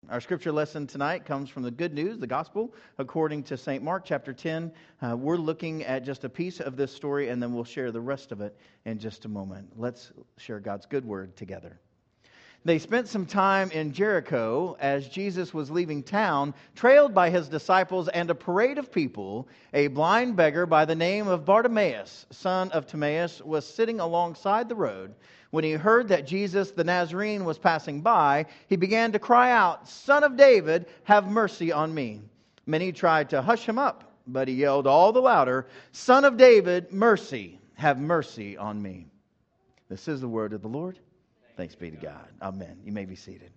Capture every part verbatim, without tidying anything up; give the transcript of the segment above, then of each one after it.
Our scripture lesson tonight comes from the good news, the gospel, according to Saint Mark chapter ten. Uh, we're looking at just a piece of this story, and then we'll share the rest of it in just a moment. Let's share God's good word together. They spent some time in Jericho as Jesus was leaving town, trailed by his disciples and a parade of people. A blind beggar by the name of Bartimaeus, son of Timaeus, was sitting alongside the road. When he heard that Jesus the Nazarene was passing by, he began to cry out, "Son of David, have mercy on me." Many tried to hush him up, but he yelled all the louder, "Son of David, mercy, have mercy on me." This is the word of the Lord. Thanks be to God. Amen. You may be seated.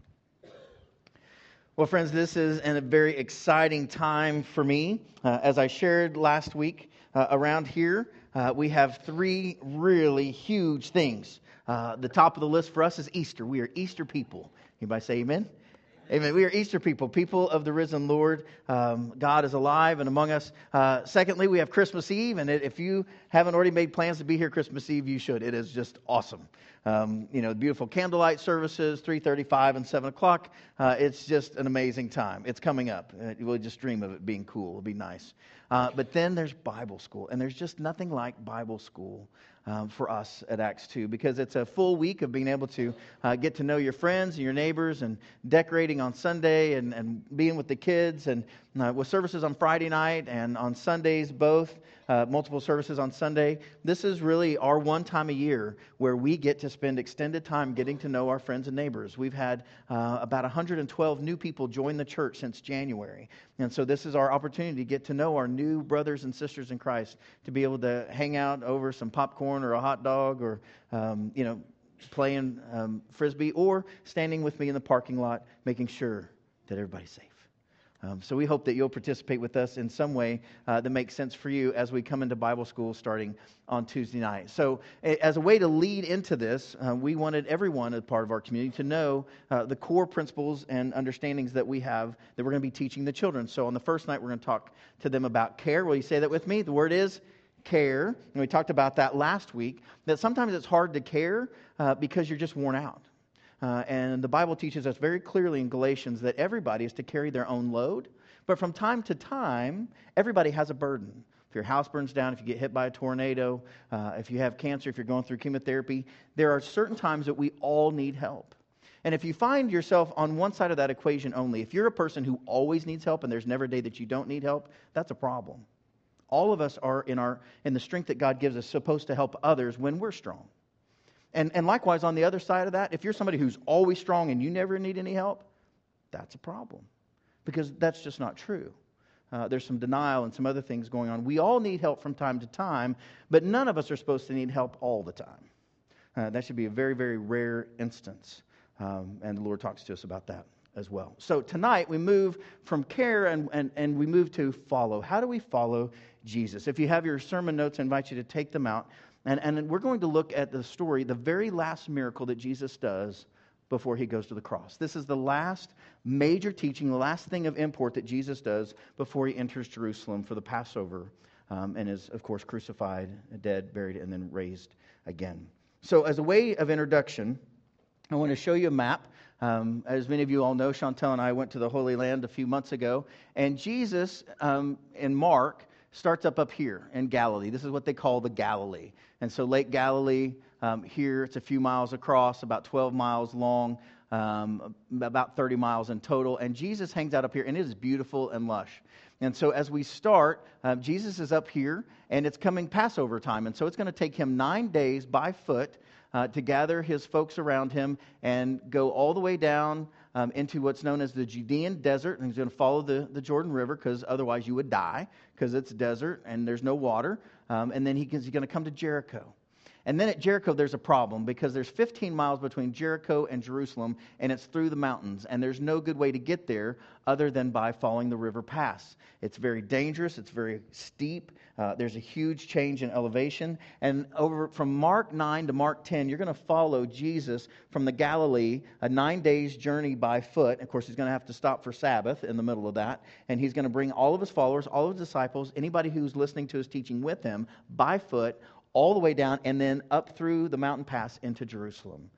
Well, friends, this is a very exciting time for me. Uh, as I shared last week, uh, around here, uh, we have three really huge things. Uh, the top of the list for us is Easter. We are Easter people. Anybody say amen? Amen. We are Easter people, people of the risen Lord. Um, God is alive and among us. Uh, secondly, we have Christmas Eve, and if you haven't already made plans to be here Christmas Eve, you should. It is just awesome. Um, you know, beautiful candlelight services, three thirty-five and seven o'clock. Uh, it's just an amazing time. It's coming up. Uh, you will just dream of it being cool. It'll be nice. Uh, but then there's Bible school, and there's just nothing like Bible school um, for us at Acts two, because it's a full week of being able to uh, get to know your friends and your neighbors, and decorating on Sunday, and, and being with the kids, and uh, with services on Friday night and on Sundays both. Uh, multiple services on Sunday. This is really our one time a year where we get to spend extended time getting to know our friends and neighbors. We've had uh, about one hundred twelve new people join the church since January. And so this is our opportunity to get to know our new brothers and sisters in Christ, to be able to hang out over some popcorn or a hot dog, or, um, you know, playing um, Frisbee, or standing with me in the parking lot, making sure that everybody's safe. Um, so we hope that you'll participate with us in some way uh, that makes sense for you as we come into Bible school starting on Tuesday night. So as a way to lead into this, uh, we wanted everyone as part of our community to know uh, the core principles and understandings that we have that we're going to be teaching the children. So on the first night, we're going to talk to them about care. Will you say that with me? The word is care. And we talked about that last week, that sometimes it's hard to care uh, because you're just worn out. Uh, and the Bible teaches us very clearly in Galatians that everybody is to carry their own load. But from time to time, everybody has a burden. If your house burns down, if you get hit by a tornado, uh, if you have cancer, if you're going through chemotherapy, there are certain times that we all need help. And if you find yourself on one side of that equation only, if you're a person who always needs help and there's never a day that you don't need help, that's a problem. All of us are in our in the strength that God gives us supposed to help others when we're strong. And, and likewise, on the other side of that, if you're somebody who's always strong and you never need any help, that's a problem. Because that's just not true. Uh, there's some denial and some other things going on. We all need help from time to time, but none of us are supposed to need help all the time. Uh, that should be a very, very rare instance. Um, and the Lord talks to us about that as well. So tonight, we move from care and, and, and we move to follow. How do we follow Jesus? If you have your sermon notes, I invite you to take them out. And, and we're going to look at the story, the very last miracle that Jesus does before he goes to the cross. This is the last major teaching, the last thing of import that Jesus does before he enters Jerusalem for the Passover um, and is, of course, crucified, dead, buried, and then raised again. So as a way of introduction, I want to show you a map. Um, as many of you all know, Chantel and I went to the Holy Land a few months ago, and Jesus um, in Mark starts up up here in Galilee. This is what they call the Galilee. And so Lake Galilee, um, here, it's a few miles across, about twelve miles long, um, about thirty miles in total. And Jesus hangs out up here, and it is beautiful and lush. And so as we start, uh, Jesus is up here, and it's coming Passover time. And so it's going to take him nine days by foot uh, to gather his folks around him and go all the way down Um, into what's known as the Judean desert. And he's going to follow the, the Jordan River, because otherwise you would die, because it's desert and there's no water. Um, and then he, he's going to come to Jericho. And then at Jericho, there's a problem, because there's fifteen miles between Jericho and Jerusalem, and it's through the mountains. And there's no good way to get there other than by following the river pass. It's very dangerous. It's very steep. Uh, there's a huge change in elevation. And over from Mark nine to Mark ten, you're going to follow Jesus from the Galilee, a nine days journey by foot. Of course, he's going to have to stop for Sabbath in the middle of that. And he's going to bring all of his followers, all of his disciples, anybody who's listening to his teaching with him, by foot, all the way down and then up through the mountain pass into Jerusalem.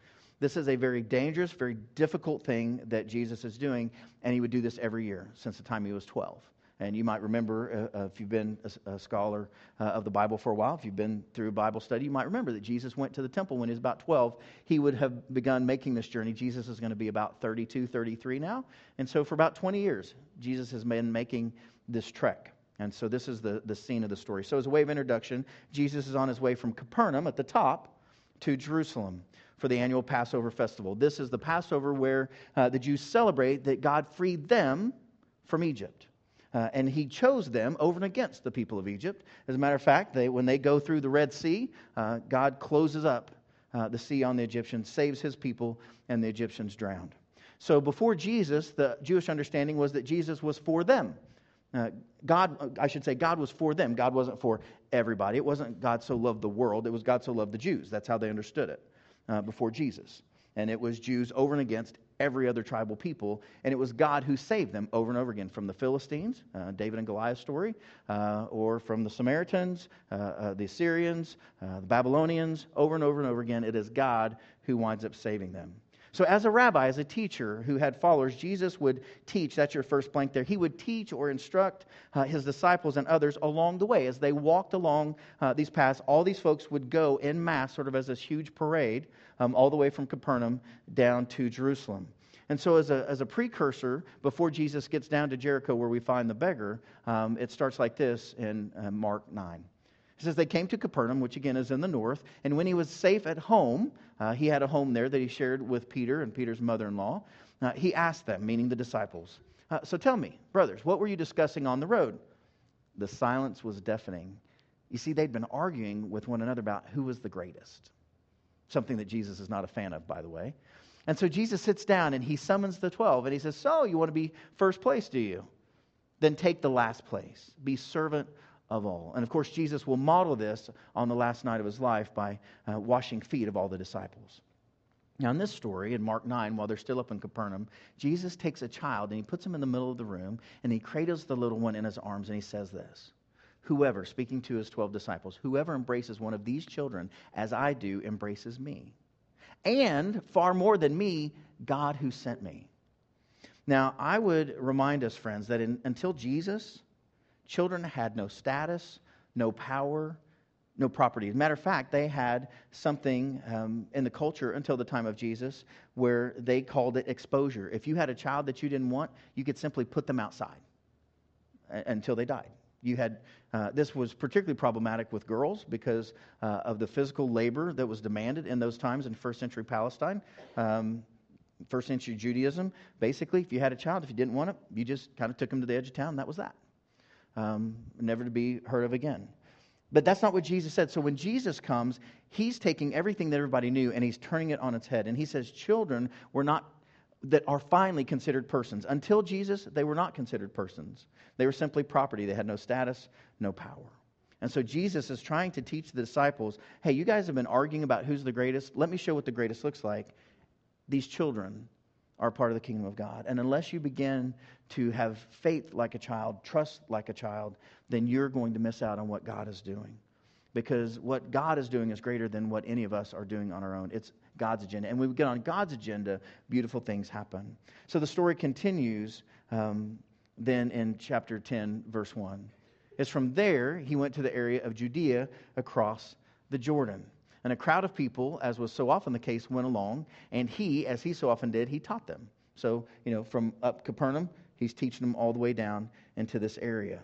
This is a very dangerous, very difficult thing that Jesus is doing, and he would do this every year since the time he was twelve. And you might remember, uh, uh, if you've been a, a scholar uh, of the Bible for a while, if you've been through Bible study, you might remember that Jesus went to the temple when he was about twelve. He would have begun making this journey. Jesus is going to be about thirty-two, thirty-three now. And so for about twenty years, Jesus has been making this trek. And so this is the, the scene of the story. So as a way of introduction, Jesus is on his way from Capernaum at the top to Jerusalem for the annual Passover festival. This is the Passover where uh, the Jews celebrate that God freed them from Egypt. Uh, and he chose them over and against the people of Egypt. As a matter of fact, they, when they go through the Red Sea, uh, God closes up uh, the sea on the Egyptians, saves his people, and the Egyptians drowned. So before Jesus, the Jewish understanding was that Jesus was for them. Uh, God, I should say, God was for them. God wasn't for everybody. It wasn't God so loved the world. It was God so loved the Jews. That's how they understood it uh, before Jesus. And it was Jews over and against every other tribal people. And it was God who saved them over and over again from the Philistines, uh, David and Goliath story, uh, or from the Samaritans, uh, uh, the Assyrians, uh, the Babylonians. Over and over and over again, it is God who winds up saving them. So as a rabbi, as a teacher who had followers, Jesus would teach, that's your first blank there, he would teach or instruct uh, his disciples and others along the way. As they walked along uh, these paths, all these folks would go en masse, sort of as this huge parade, um, all the way from Capernaum down to Jerusalem. And so as a, as a precursor, before Jesus gets down to Jericho where we find the beggar, um, it starts like this in uh, Mark nine. It says, they came to Capernaum, which again is in the north, and when he was safe at home, uh, he had a home there that he shared with Peter and Peter's mother-in-law, uh, he asked them, meaning the disciples, uh, so tell me, brothers, what were you discussing on the road? The silence was deafening. You see, they'd been arguing with one another about who was the greatest, something that Jesus is not a fan of, by the way. And so Jesus sits down and he summons the twelve, and he says, so you want to be first place, do you? Then take the last place. Be servant of all. And of course, Jesus will model this on the last night of his life by uh, washing feet of all the disciples. Now, in this story, in Mark nine, while they're still up in Capernaum, Jesus takes a child and he puts him in the middle of the room and he cradles the little one in his arms and he says this, whoever, speaking to his twelve disciples, whoever embraces one of these children as I do embraces me. And far more than me, God who sent me. Now, I would remind us, friends, that in, until Jesus, children had no status, no power, no property. As a matter of fact, they had something um, in the culture until the time of Jesus where they called it exposure. If you had a child that you didn't want, you could simply put them outside a- until they died. You had uh, this was particularly problematic with girls because uh, of the physical labor that was demanded in those times in first century Palestine. Um, first century Judaism, basically, if you had a child, if you didn't want it, you just kind of took them to the edge of town, and that was that. Um, never to be heard of again. But that's not what Jesus said. So when Jesus comes, he's taking everything that everybody knew and he's turning it on its head. And he says children were not, that are finally considered persons. Until Jesus, they were not considered persons. They were simply property. They had no status, no power. And so Jesus is trying to teach the disciples, hey, you guys have been arguing about who's the greatest. Let me show what the greatest looks like. These children are part of the kingdom of God. And unless you begin to have faith like a child, trust like a child, then you're going to miss out on what God is doing. Because what God is doing is greater than what any of us are doing on our own. It's God's agenda. And when we get on God's agenda, beautiful things happen. So the story continues um, then in chapter ten, verse one. It's from there he went to the area of Judea across the Jordan. And a crowd of people, as was so often the case, went along. And he, as he so often did, he taught them. So, you know, from up Capernaum, he's teaching them all the way down into this area.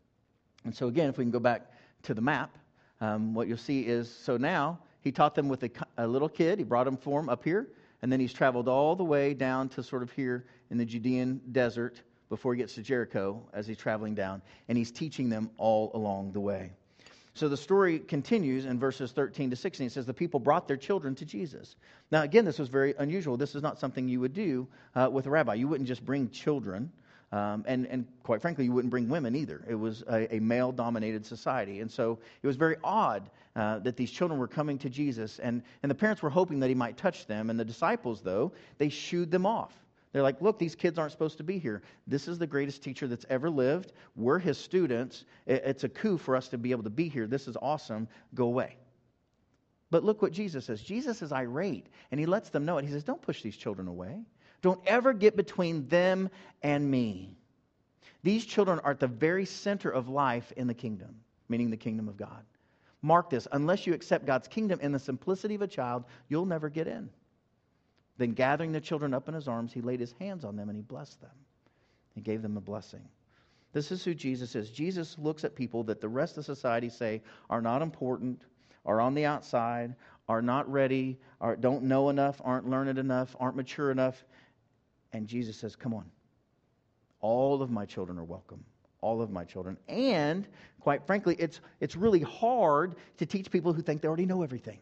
And so again, if we can go back to the map, um, what you'll see is, so now he taught them with a, a little kid. He brought him for him up here. And then he's traveled all the way down to sort of here in the Judean desert before he gets to Jericho as he's traveling down. And he's teaching them all along the way. So the story continues in verses thirteen to sixteen. It says the people brought their children to Jesus. Now, again, this was very unusual. This is not something you would do uh, with a rabbi. You wouldn't just bring children. Um, and, and quite frankly, you wouldn't bring women either. It was a, a male-dominated society. And so it was very odd uh, that these children were coming to Jesus. And, and the parents were hoping that he might touch them. And the disciples, though, they shooed them off. They're like, look, these kids aren't supposed to be here. This is the greatest teacher that's ever lived. We're his students. It's a coup for us to be able to be here. This is awesome. Go away. But look what Jesus says. Jesus is irate, and he lets them know it. He says, don't push these children away. Don't ever get between them and me. These children are at the very center of life in the kingdom, meaning the kingdom of God. Mark this, unless you accept God's kingdom in the simplicity of a child, you'll never get in. Then gathering the children up in his arms, he laid his hands on them and he blessed them. He gave them a blessing. This is who Jesus is. Jesus looks at people that the rest of society say are not important, are on the outside, are not ready, are, don't know enough, aren't learned enough, aren't mature enough. And Jesus says, come on. All of my children are welcome. All of my children. And, quite frankly, it's, it's really hard to teach people who think they already know everything.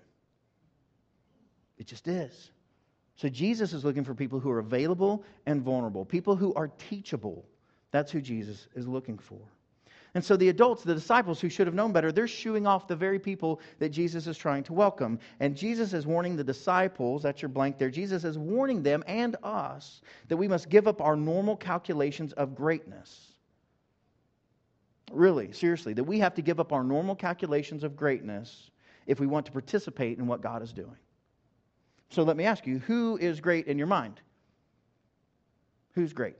It just is. So Jesus is looking for people who are available and vulnerable. People who are teachable. That's who Jesus is looking for. And so the adults, the disciples who should have known better, they're shooing off the very people that Jesus is trying to welcome. And Jesus is warning the disciples, that's your blank there, Jesus is warning them and us that we must give up our normal calculations of greatness. Really, seriously, that we have to give up our normal calculations of greatness if we want to participate in what God is doing. So let me ask you, who is great in your mind? Who's great?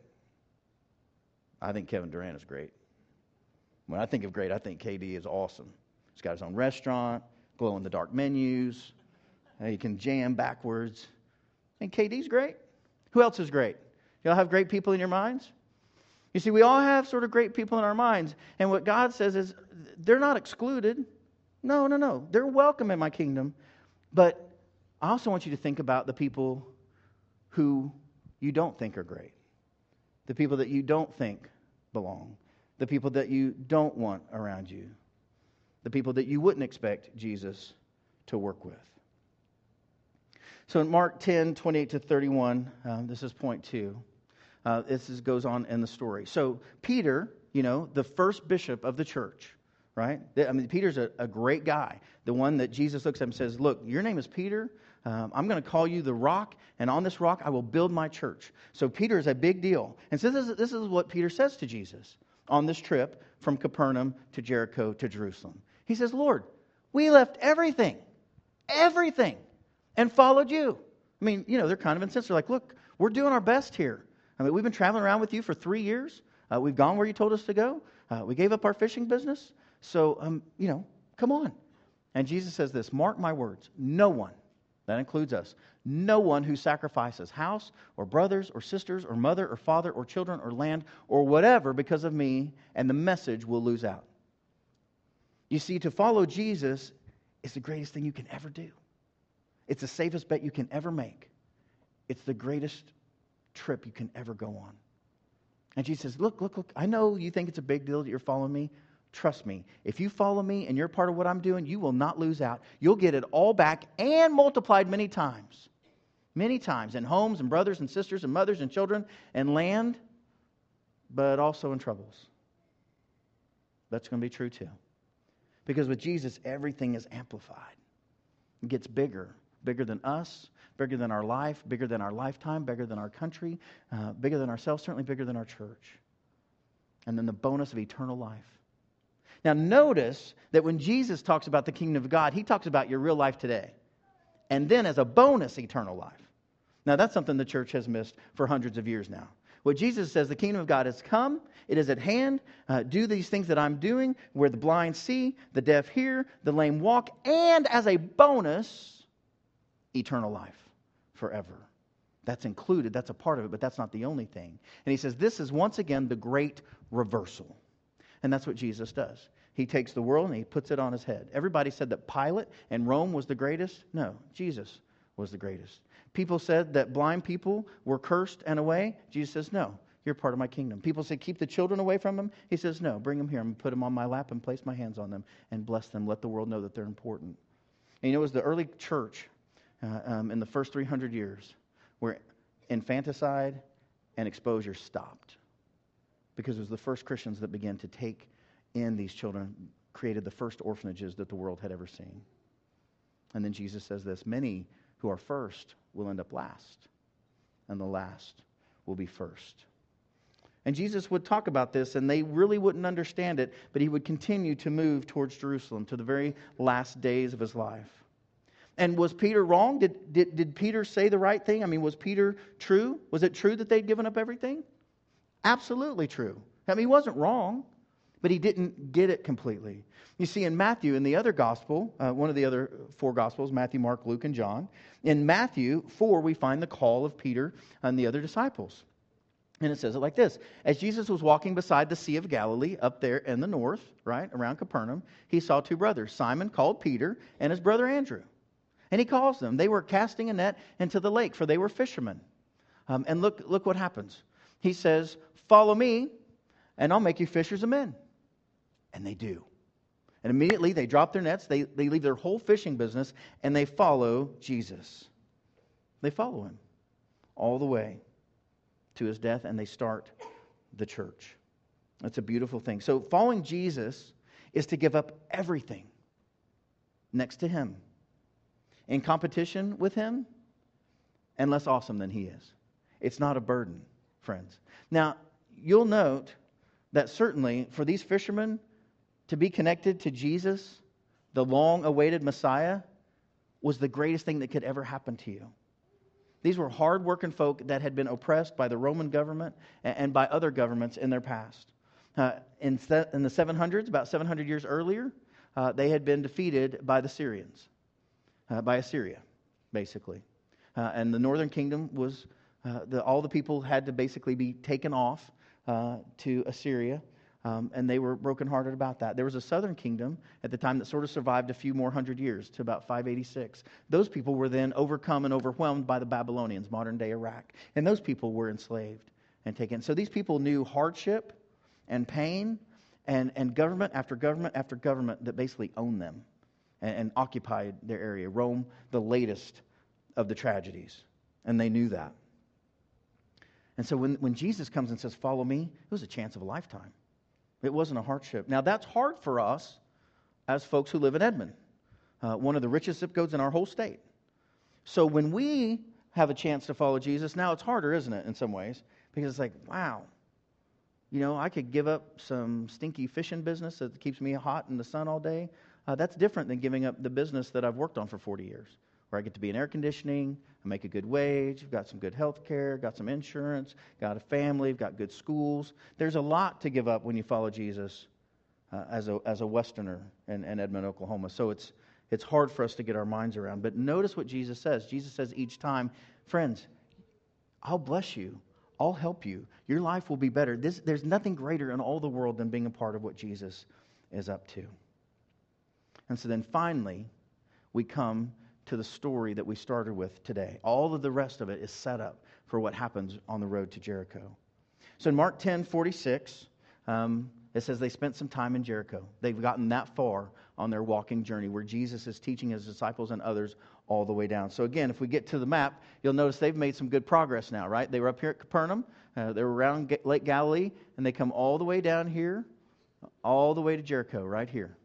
I think Kevin Durant is great. When I think of great, I think K D is awesome. He's got his own restaurant, glow-in-the-dark menus. Uh, he can jam backwards. And K D's great. Who else is great? Y'all have great people in your minds? You see, we all have sort of great people in our minds. And what God says is, they're not excluded. No, no, no. They're welcome in my kingdom. But I also want you to think about the people who you don't think are great. The people that you don't think belong. The people that you don't want around you. The people that you wouldn't expect Jesus to work with. So in Mark ten, twenty-eight to thirty-one, uh, this is point two. Uh, this is, goes on in the story. So Peter, you know, the first bishop of the church, right? I mean, Peter's a, a great guy. The one that Jesus looks at and says, look, your name is Peter. Um, I'm going to call you the rock, and on this rock I will build my church. So Peter is a big deal. And so this is, this is what Peter says to Jesus on this trip from Capernaum to Jericho to Jerusalem. He says, Lord, we left everything, everything, and followed you. I mean, you know, they're kind of incensed. They're like, look, we're doing our best here. I mean, we've been traveling around with you for three years. Uh, we've gone where you told us to go. Uh, we gave up our fishing business. So, um, you know, come on. And Jesus says this, mark my words, no one, that includes us, no one who sacrifices house or brothers or sisters or mother or father or children or land or whatever because of me and the message will lose out. You see, to follow Jesus is the greatest thing you can ever do. It's the safest bet you can ever make. It's the greatest trip you can ever go on. And Jesus says, look, look, look, I know you think it's a big deal that you're following me. Trust me, if you follow me and you're part of what I'm doing, you will not lose out. You'll get it all back and multiplied many times. Many times in homes and brothers and sisters and mothers and children and land, but also in troubles. That's going to be true too. Because with Jesus, everything is amplified. It gets bigger, bigger than us, bigger than our life, bigger than our lifetime, bigger than our country, uh, bigger than ourselves, certainly bigger than our church. And then the bonus of eternal life. Now notice that when Jesus talks about the kingdom of God, he talks about your real life today. And then as a bonus, eternal life. Now that's something the church has missed for hundreds of years now. What Jesus says, the kingdom of God has come, it is at hand, uh, do these things that I'm doing, where the blind see, the deaf hear, the lame walk, and as a bonus, eternal life forever. That's included, that's a part of it, but that's not the only thing. And he says, this is once again the great reversal. And that's what Jesus does. He takes the world and he puts it on his head. Everybody said that Pilate and Rome was the greatest. No, Jesus was the greatest. People said that blind people were cursed and away. Jesus says, no, you're part of my kingdom. People said, keep the children away from them. He says, no, bring them here. I'm going to put them on my lap and place my hands on them and bless them. Let the world know that they're important. And you know, it was the early church uh, um, in the first three hundred years where infanticide and exposure stopped. Because it was the first Christians that began to take in these children, created the first orphanages that the world had ever seen. And then Jesus says this, many who are first will end up last, and the last will be first. And Jesus would talk about this, and they really wouldn't understand it, but he would continue to move towards Jerusalem to the very last days of his life. And was Peter wrong? Did, did, did Peter say the right thing? I mean, was Peter true? Was it true that they'd given up everything? Absolutely true. I mean, he wasn't wrong, but he didn't get it completely. You see, in Matthew, in the other gospel, uh, one of the other four gospels, Matthew, Mark, Luke, and John, in Matthew four, we find the call of Peter and the other disciples. And it says it like this. As Jesus was walking beside the Sea of Galilee, up there in the north, right, around Capernaum, he saw two brothers, Simon, called Peter, and his brother Andrew. And he calls them. They were casting a net into the lake, for they were fishermen. Um, and look, look what happens. He says, follow me, and I'll make you fishers of men. And they do. And immediately they drop their nets, they, they leave their whole fishing business, and they follow Jesus. They follow him all the way to his death, and they start the church. That's a beautiful thing. So following Jesus is to give up everything next to him, in competition with him, and less awesome than he is. It's not a burden, friends. Now, you'll note that certainly for these fishermen to be connected to Jesus, the long-awaited Messiah, was the greatest thing that could ever happen to you. These were hard-working folk that had been oppressed by the Roman government and by other governments in their past. Uh, in, in the seven hundreds, about seven hundred years earlier, uh, they had been defeated by the Syrians, uh, by Assyria, basically. Uh, and the northern kingdom was, uh, the, all the people had to basically be taken off uh, to Assyria. Um, and they were brokenhearted about that. There was a southern kingdom at the time that sort of survived a few more hundred years to about five eighty-six. Those people were then overcome and overwhelmed by the Babylonians, modern-day Iraq. And those people were enslaved and taken. So these people knew hardship and pain and, and government after government after government that basically owned them and, and occupied their area. Rome, the latest of the tragedies. And they knew that. And so when, when Jesus comes and says, follow me, it was a chance of a lifetime. It wasn't a hardship. Now, that's hard for us as folks who live in Edmond, uh, one of the richest zip codes in our whole state. So when we have a chance to follow Jesus, now it's harder, isn't it, in some ways? Because it's like, wow, you know, I could give up some stinky fishing business that keeps me hot in the sun all day. Uh, that's different than giving up the business that I've worked on for forty years, where I get to be in air conditioning, I make a good wage, I've got some good health care, got some insurance, got a family, I've got good schools. There's a lot to give up when you follow Jesus uh, as a as a Westerner in, in Edmond, Oklahoma. So it's it's hard for us to get our minds around. But notice what Jesus says. Jesus says each time, friends, I'll bless you. I'll help you. Your life will be better. This, there's nothing greater in all the world than being a part of what Jesus is up to. And so then finally, we come to the story that we started with today. All of the rest of it is set up for what happens on the road to Jericho. So in Mark ten forty-six, um, it says they spent some time in Jericho. They've gotten that far on their walking journey where Jesus is teaching his disciples and others all the way down. So again, if we get to the map, you'll notice they've made some good progress now, right? They were up here at Capernaum. Uh, they were around Lake Galilee, and they come all the way down here, all the way to Jericho, right here.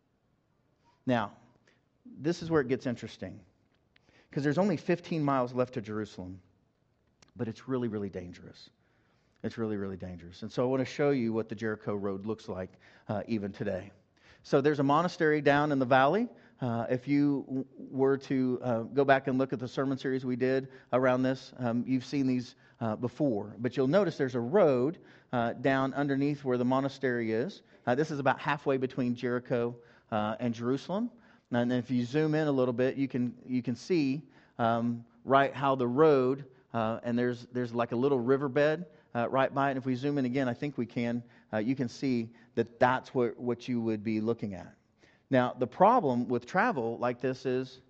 Now, this is where it gets interesting, because there's only fifteen miles left to Jerusalem, but it's really, really dangerous. It's really, really dangerous. And so I want to show you what the Jericho Road looks like uh, even today. So there's a monastery down in the valley. Uh, if you w- were to uh, go back and look at the sermon series we did around this, um, you've seen these uh, before. But you'll notice there's a road uh, down underneath where the monastery is. Uh, this is about halfway between Jericho uh, and Jerusalem. And if you zoom in a little bit, you can you can see um, right how the road, uh, and there's there's like a little riverbed uh, right by it. And if we zoom in again, I think we can, uh, you can see that that's what, what you would be looking at. Now, the problem with travel like this is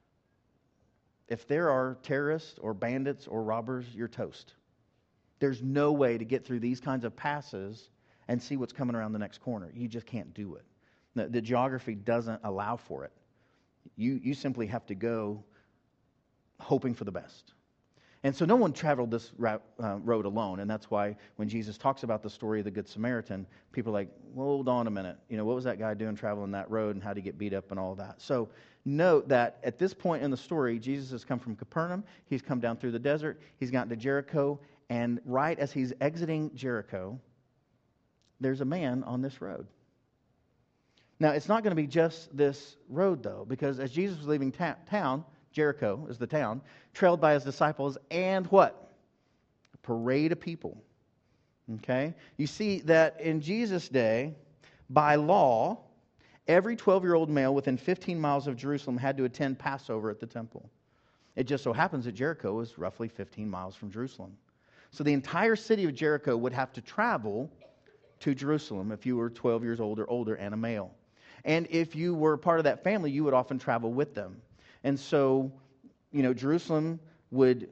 if there are terrorists or bandits or robbers, you're toast. There's no way to get through these kinds of passes and see what's coming around the next corner. You just can't do it. The, the geography doesn't allow for it. You you simply have to go hoping for the best. And so no one traveled this route, uh, road alone, and that's why when Jesus talks about the story of the Good Samaritan, people are like, well, hold on a minute. You know, what was that guy doing traveling that road, and how did he get beat up and all that? So note that at this point in the story, Jesus has come from Capernaum. He's come down through the desert. He's gotten to Jericho, and right as he's exiting Jericho, there's a man on this road. Now, it's not going to be just this road, though, because as Jesus was leaving ta- town, Jericho is the town, trailed by his disciples, and what? A parade of people. Okay? You see that in Jesus' day, by law, every twelve-year-old male within fifteen miles of Jerusalem had to attend Passover at the temple. It just so happens that Jericho is roughly fifteen miles from Jerusalem. So the entire city of Jericho would have to travel to Jerusalem if you were twelve years old or older and a male. And if you were part of that family, you would often travel with them. And so, you know, Jerusalem would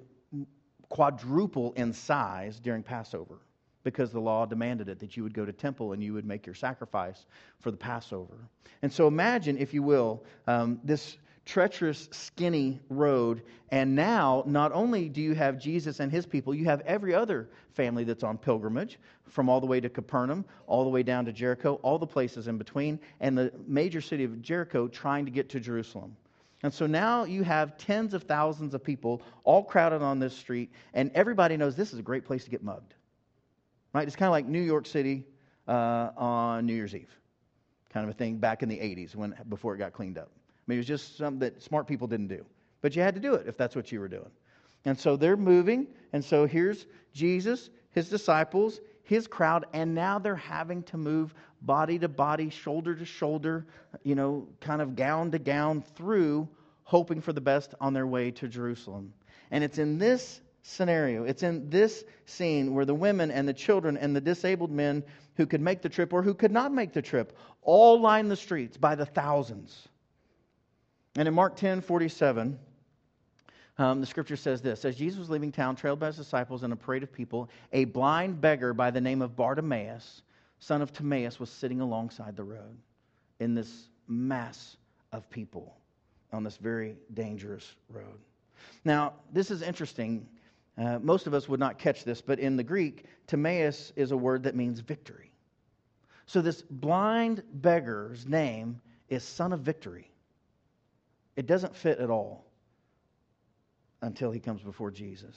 quadruple in size during Passover because the law demanded it, that you would go to temple and you would make your sacrifice for the Passover. And so imagine, if you will, um, this treacherous, skinny road. And now, not only do you have Jesus and his people, you have every other family that's on pilgrimage, from all the way to Capernaum, all the way down to Jericho, all the places in between, and the major city of Jericho trying to get to Jerusalem. And so now you have tens of thousands of people all crowded on this street, and everybody knows this is a great place to get mugged. Right? It's kind of like New York City uh, on New Year's Eve, kind of a thing back in the eighties when before it got cleaned up. I mean, it was just something that smart people didn't do. But you had to do it if that's what you were doing. And so they're moving. And so here's Jesus, his disciples, his crowd. And now they're having to move body to body, shoulder to shoulder, you know, kind of gown to gown through, hoping for the best on their way to Jerusalem. And it's in this scenario, it's in this scene where the women and the children and the disabled men who could make the trip or who could not make the trip all line the streets by the thousands. And in Mark ten forty-seven, um, the scripture says this: as Jesus was leaving town, trailed by his disciples and a parade of people, a blind beggar by the name of Bartimaeus, son of Timaeus, was sitting alongside the road in this mass of people on this very dangerous road. Now, this is interesting. Uh, most of us would not catch this, but in the Greek, Timaeus is a word that means victory. So this blind beggar's name is Son of Victory. It doesn't fit at all until he comes before Jesus.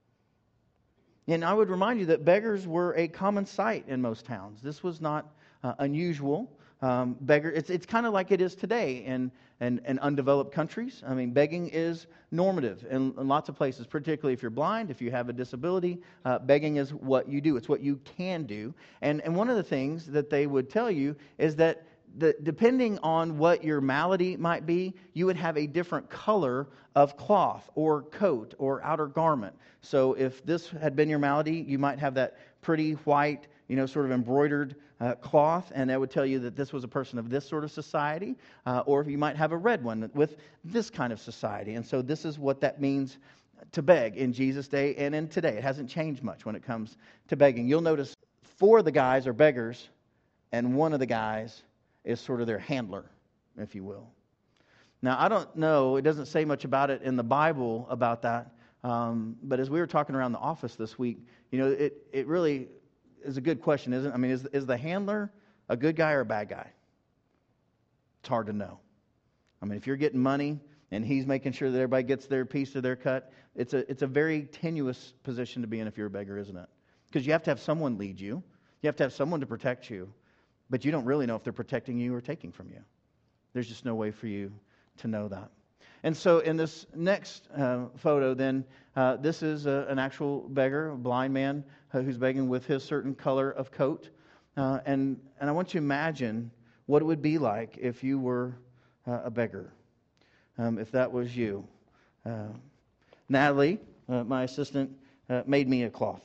And I would remind you that beggars were a common sight in most towns. This was not uh, unusual. Um, beggar, it's it's kind of like it is today in, in, in undeveloped countries. I mean, begging is normative in, in lots of places, particularly if you're blind, if you have a disability. Uh, begging is what you do. It's what you can do. And, and one of the things that they would tell you is that The, depending on what your malady might be, you would have a different color of cloth or coat or outer garment. So if this had been your malady, you might have that pretty white, you know, sort of embroidered uh, cloth, and that would tell you that this was a person of this sort of society. Uh, or you might have a red one with this kind of society. And so this is what that means to beg in Jesus' day and in today. It hasn't changed much when it comes to begging. You'll notice four of the guys are beggars, and one of the guys is sort of their handler, if you will. Now, I don't know, it doesn't say much about it in the Bible about that, um, but as we were talking around the office this week, you know, it, it really is a good question, isn't it? I mean, is, is the handler a good guy or a bad guy? It's hard to know. I mean, if you're getting money and he's making sure that everybody gets their piece of their cut, it's a, it's a very tenuous position to be in if you're a beggar, isn't it? Because you have to have someone lead you. You have to have someone to protect you. But you don't really know if they're protecting you or taking from you. There's just no way for you to know that. And so in this next uh, photo then, uh, this is a, an actual beggar, a blind man uh, who's begging with his certain color of coat. Uh, and, and I want you to imagine what it would be like if you were uh, a beggar, um, if that was you. Uh, Natalie, uh, my assistant, uh, made me a cloth.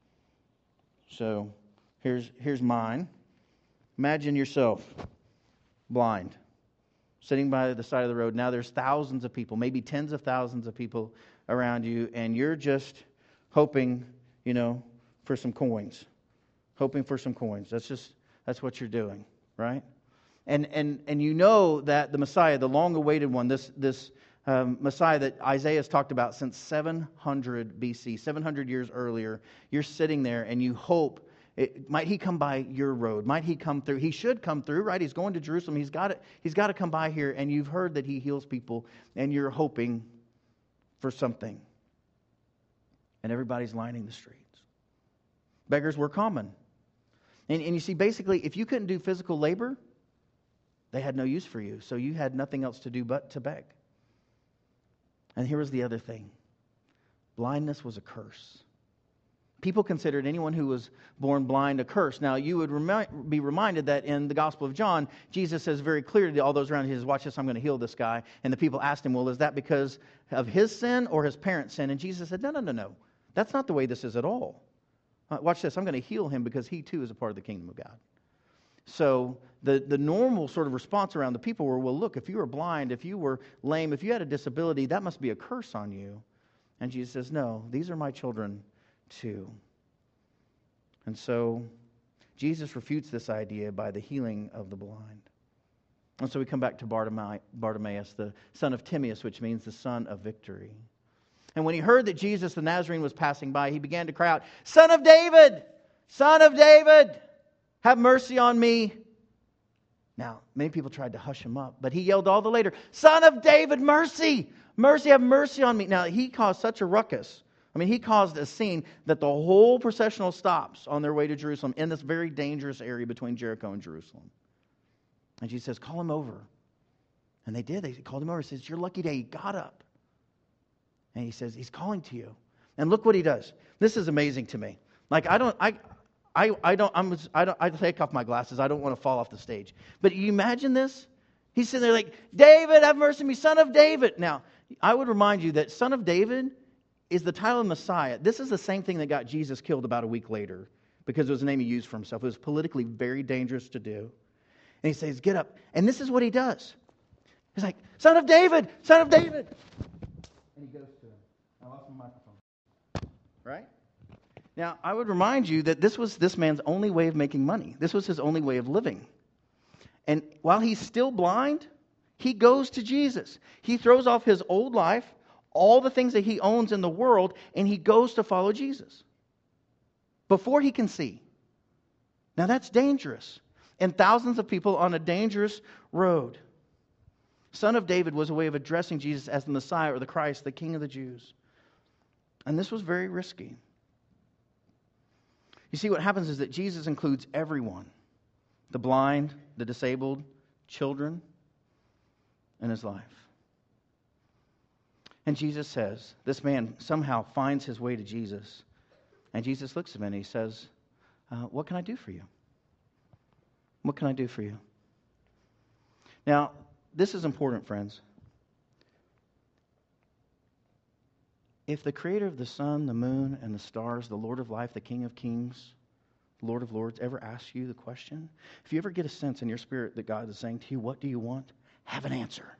So here's here's mine. Imagine yourself blind, sitting by the side of the road. Now there's thousands of people, maybe tens of thousands of people around you, and you're just hoping, you know, for some coins. Hoping for some coins. That's just, that's what you're doing, right? And and and you know that the Messiah, the long-awaited one, this this um, Messiah that Isaiah has talked about since seven hundred B C, seven hundred years earlier, you're sitting there and you hope, It, might he come by your road? Might he come through? He should come through, right? He's going to Jerusalem. He's got to, he's got to come by here. And you've heard that he heals people, and you're hoping for something. And everybody's lining the streets. Beggars were common. And, and you see, basically, if you couldn't do physical labor, They had no use for you, so you had nothing else to do but to beg. And here was the other thing. Blindness was a curse. People considered anyone who was born blind a curse. Now, you would remi- be reminded that in the Gospel of John, Jesus says very clearly to all those around him, he says, watch this, I'm going to heal this guy. And the people asked him, well, is that because of his sin or his parents' sin? And Jesus said, no, no, no, no. That's not the way this is at all. Uh, watch this, I'm going to heal him because he too is a part of the kingdom of God. So the, the normal sort of response around the people were, well, look, if you were blind, if you were lame, if you had a disability, that must be a curse on you. And Jesus says, no, these are my children too. And so Jesus refutes this idea by the healing of the blind. And so we come back to Bartimaeus, the son of Timaeus, which means the son of victory. And when he heard that Jesus the Nazarene was passing by, he began to cry out, Son of David! Son of David! Have mercy on me. Now, many people tried to hush him up, but he yelled all the later, Son of David, mercy! Mercy, have mercy on me. Now, he caused such a ruckus. I mean, he caused a scene that the whole processional stops on their way to Jerusalem in this very dangerous area between Jericho and Jerusalem. And Jesus says, call him over. And they did. They called him over. He says, it's your lucky day. He got up. And he says, he's calling to you. And look what he does. This is amazing to me. Like, I don't, I, I, I don't, I'm, I don't, I take off my glasses. I don't want to fall off the stage. But you imagine this? He's sitting there like, David, have mercy on me, son of David. Now, I would remind you that son of David is the title of Messiah. This is the same thing that got Jesus killed about a week later because it was a name he used for himself. It was politically very dangerous to do. And he says, get up. And this is what he does. He's like, son of David, son of David. And he goes to him. I lost my microphone. Right? Now, I would remind you that this was this man's only way of making money. This was his only way of living. And while he's still blind, he goes to Jesus. He throws off his old life, all the things that he owns in the world, and he goes to follow Jesus before he can see. Now that's dangerous. And thousands of people on a dangerous road. Son of David was a way of addressing Jesus as the Messiah or the Christ, the King of the Jews. And this was very risky. You see, what happens is that Jesus includes everyone. The blind, the disabled, children, in his life. And Jesus says, this man somehow finds his way to Jesus. And Jesus looks at him and he says, uh, what can I do for you? What can I do for you? Now, this is important, friends. If the creator of the sun, the moon, and the stars, the Lord of life, the King of kings, Lord of lords, ever asks you the question, if you ever get a sense in your spirit that God is saying to you, what do you want? Have an answer.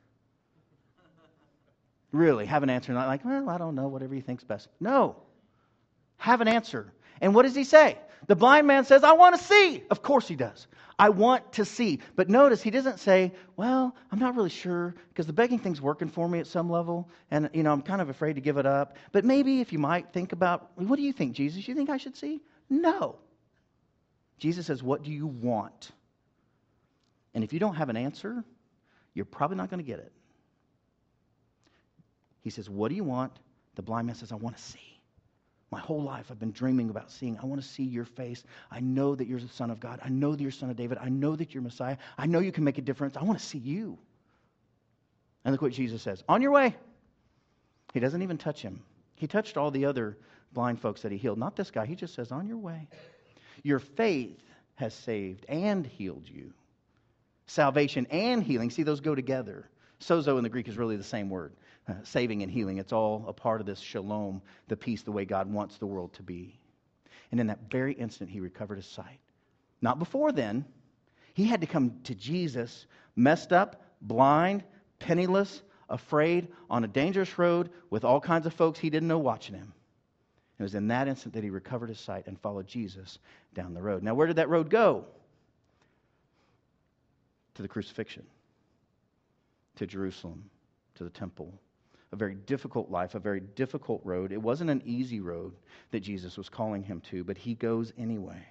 Really, have an answer. Not like, well, I don't know, whatever you think's best. No. Have an answer. And what does he say? The blind man says, I want to see. Of course he does. I want to see. But notice, he doesn't say, well, I'm not really sure because the begging thing's working for me at some level. And, you know, I'm kind of afraid to give it up. But maybe if you might think about, what do you think, Jesus? You think I should see? No. Jesus says, what do you want? And if you don't have an answer, you're probably not going to get it. He says, what do you want? The blind man says, I want to see. My whole life I've been dreaming about seeing. I want to see your face. I know that you're the Son of God. I know that you're Son of David. I know that you're Messiah. I know you can make a difference. I want to see you. And look what Jesus says. On your way. He doesn't even touch him. He touched all the other blind folks that he healed. Not this guy. He just says, on your way. Your faith has saved and healed you. Salvation and healing. See, those go together. Sozo in the Greek is really the same word. Uh, saving and healing. It's all a part of this shalom, the peace, the way God wants the world to be. And in that very instant, he recovered his sight. Not before then. He had to come to Jesus, messed up, blind, penniless, afraid, on a dangerous road with all kinds of folks he didn't know watching him. It was in that instant that he recovered his sight and followed Jesus down the road. Now, where did that road go? To the crucifixion. To Jerusalem. To the temple. A very difficult life, a very difficult road. It wasn't an easy road that Jesus was calling him to, but he goes anyway.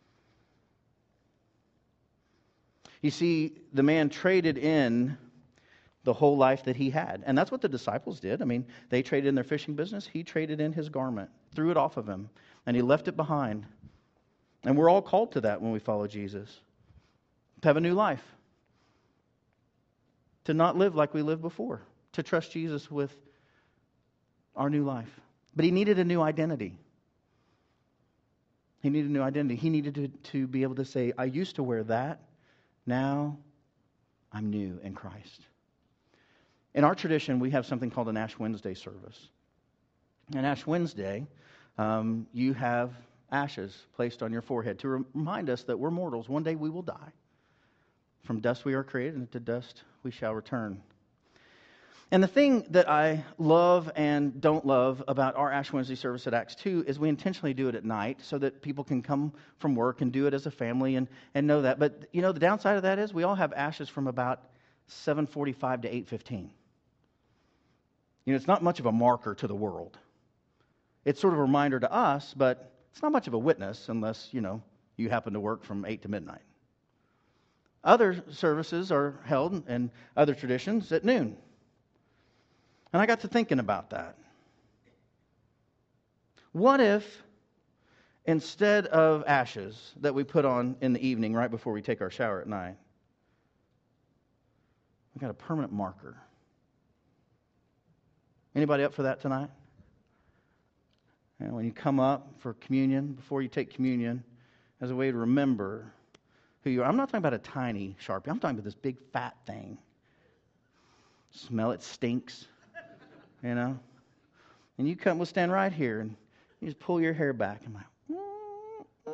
You see, the man traded in the whole life that he had. And that's what the disciples did. I mean, they traded in their fishing business. He traded in his garment, threw it off of him, and he left it behind. And we're all called to that when we follow Jesus. To have a new life. to not live like we lived before, to trust Jesus with our new life. But he needed a new identity. He needed a new identity. He needed to, to be able to say, I used to wear that. Now I'm new in Christ. In our tradition, we have something called an Ash Wednesday service. And Ash Wednesday, um, you have ashes placed on your forehead to remind us that we're mortals. One day we will die. From dust we are created, and to dust we shall return. And the thing that I love and don't love about our Ash Wednesday service at Acts two is we intentionally do it at night so that people can come from work and do it as a family and, and know that. But, you know, the downside of that is we all have ashes from about seven forty-five to eight fifteen. You know, it's not much of a marker to the world. It's sort of a reminder to us, but it's not much of a witness unless, you know, you happen to work from eight to midnight. Other services are held, and other traditions, at noon. And I got to thinking about that. What if, instead of ashes that we put on in the evening right before we take our shower at night, we got a permanent marker? Anybody up for that tonight? And when you come up for communion, before you take communion, as a way to remember who you are. I'm not talking about a tiny Sharpie. I'm talking about this big fat thing. Smell it, stinks. You know? And you come, we'll stand right here, and you just pull your hair back. I'm like,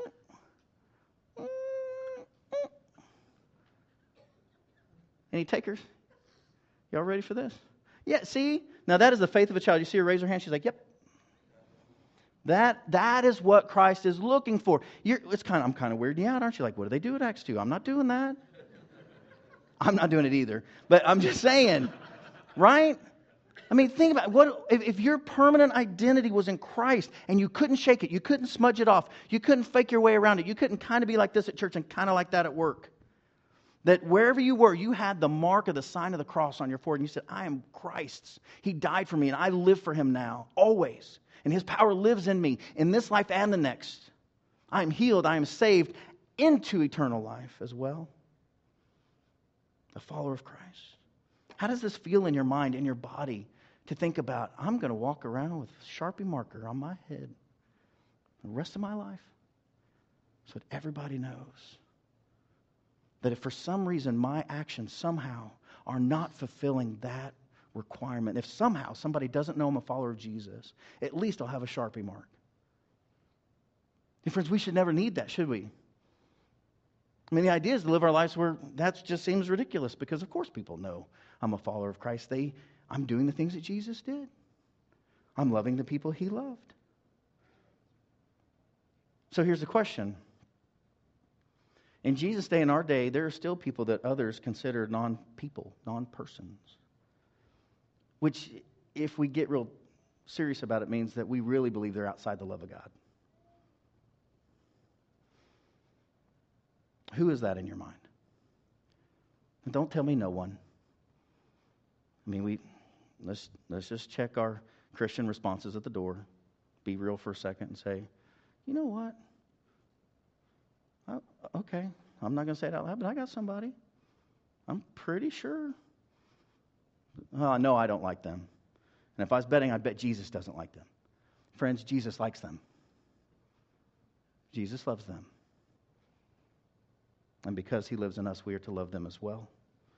any takers? Y'all ready for this? Yeah, see? Now that is the faith of a child. You see her raise her hand? She's like, yep. That that is what Christ is looking for. You're, it's kind of I'm kind of weirding you out, aren't you? Like, what do they do at Acts two? I'm not doing that. I'm not doing it either. But I'm just saying, right? I mean, think about what if, if your permanent identity was in Christ and you couldn't shake it, you couldn't smudge it off, you couldn't fake your way around it, you couldn't kind of be like this at church and kind of like that at work. That wherever you were, you had the mark of the sign of the cross on your forehead, and you said, I am Christ's. He died for me, and I live for Him now, always. And His power lives in me, in this life and the next. I am healed, I am saved into eternal life as well. A follower of Christ. How does this feel in your mind, in your body, to think about, I'm going to walk around with a Sharpie marker on my head the rest of my life so that everybody knows that if for some reason my actions somehow are not fulfilling that requirement, if somehow somebody doesn't know I'm a follower of Jesus, at least I'll have a Sharpie mark. And friends, we should never need that, should we? I mean, the idea is to live our lives where that just seems ridiculous because, of course, people know I'm a follower of Christ. They, I'm doing the things that Jesus did. I'm loving the people He loved. So here's the question. In Jesus' day and our day, there are still people that others consider non-people, non-persons. Which, if we get real serious about it, means that we really believe they're outside the love of God. Who is that in your mind? And don't tell me no one. I mean, we let's let's just check our Christian responses at the door. Be real for a second and say, you know what? Oh, okay, I'm not going to say it out loud, but I got somebody. I'm pretty sure. Oh, no, I don't like them. And if I was betting, I'd bet Jesus doesn't like them. Friends, Jesus likes them. Jesus loves them. And because He lives in us, we are to love them as well.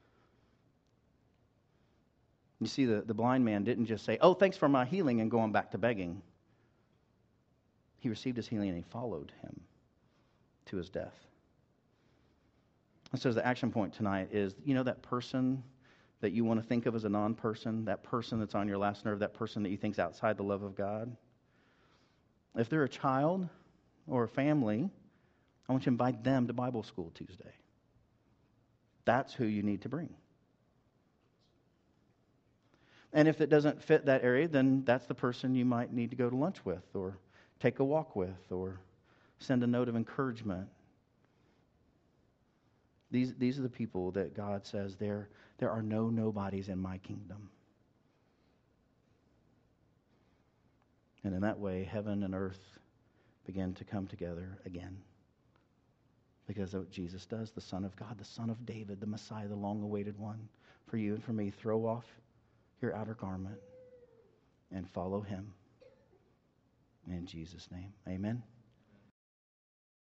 You see, the, the blind man didn't just say, oh, thanks for my healing, and go on back to begging. He received his healing and he followed Him to his death. And so the action point tonight is, you know, that person that you want to think of as a non-person, that person that's on your last nerve, that person that you think is outside the love of God. If they're a child or a family, I want you to invite them to Bible school Tuesday. That's who you need to bring. And if it doesn't fit that area, then that's the person you might need to go to lunch with or take a walk with or send a note of encouragement. These, these are the people that God says there, there are no nobodies in my kingdom. And in that way, heaven and earth begin to come together again. Because of what Jesus does, the Son of God, the Son of David, the Messiah, the long-awaited one, for you and for me. Throw off your outer garment and follow him. In Jesus' name, amen.